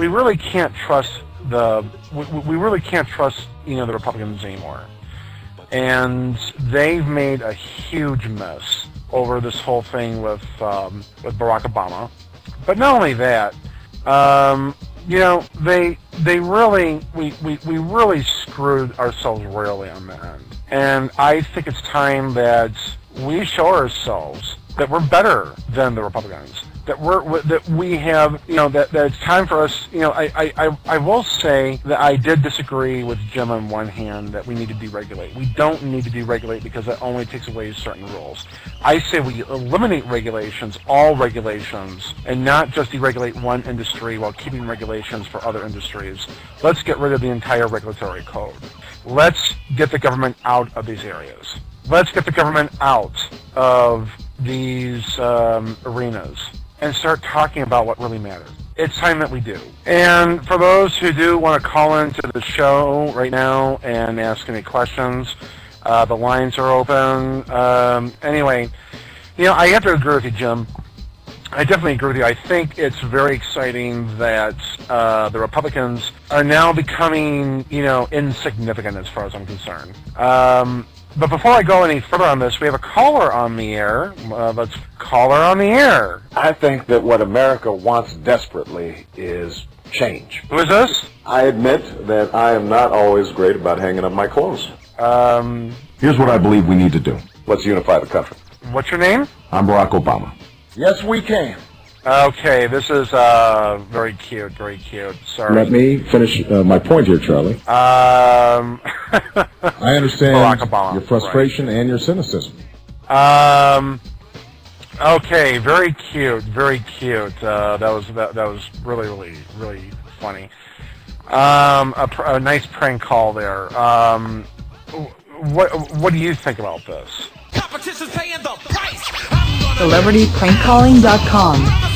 we really can't trust we really can't trust the Republicans anymore, and they've made a huge mess over this whole thing with Barack Obama. But not only that, they really we really screwed ourselves royally on that end, and I think it's time that we show ourselves that we're better than the Republicans. That we have, that it's time for us. I will say that I did disagree with Jim on one hand that we need to deregulate. We don't need to deregulate because that only takes away certain rules. I say we eliminate regulations, all regulations, and not just deregulate one industry while keeping regulations for other industries. Let's get rid of the entire regulatory code. Let's get the government out of these areas. Let's get the government out of these arenas and start talking about what really matters. It's time that we do. And for those who do want to call into the show right now and ask any questions, the lines are open. Anyway, I have to agree with you, Jim. I definitely agree with you. I think it's very exciting that the Republicans are now becoming, insignificant as far as I'm concerned. But before I go any further on this, we have a caller on the air. Let's call her on the air. I think that what America wants desperately is change. Who is this? I admit that I am not always great about hanging up my clothes. Here's what I believe we need to do. Let's unify the country. What's your name? I'm Barack Obama. Yes, we can. Okay, this is very cute, very cute. Sorry. Let me finish my point here, Charlie. I understand Barack Obama, your frustration and your cynicism. Okay, very cute, very cute. That was really, really, really funny. A nice prank call there. What do you think about this? Competition's paying the price. CelebrityPrankCalling.com